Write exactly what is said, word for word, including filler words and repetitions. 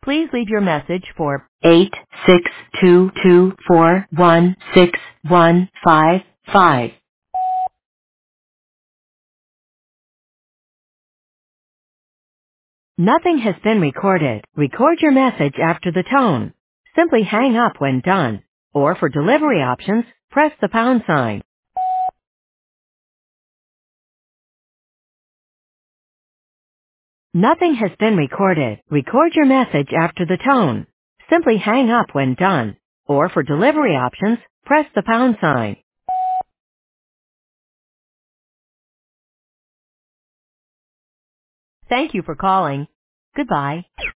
Please leave your message for eight six two two four one six one five five. Nothing has been recorded. Record your message after the tone. Simply hang up when done. Or for delivery options, press the pound sign. Nothing has been recorded. Record your message after the tone. Simply hang up when done. Or for delivery options, press the pound sign. Thank you for calling. Goodbye.